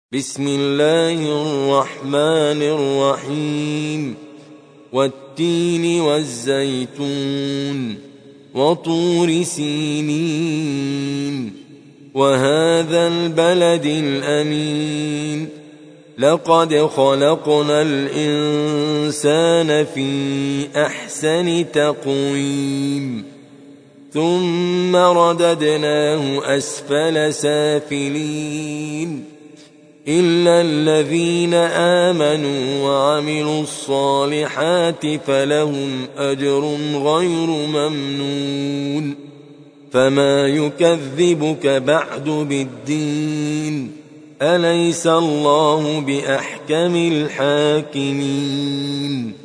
بسم الله الرحمن الرحيم والتين والزيتون وطور سينين وهذا البلد الأمين لقد خلقنا الإنسان في أحسن تقويم ثم رددناه أسفل سافلين إلا الذين آمنوا وعملوا الصالحات فلهم أجر غير ممنون فما يكذبك بعد بالدين أليس الله بأحكم الحاكمين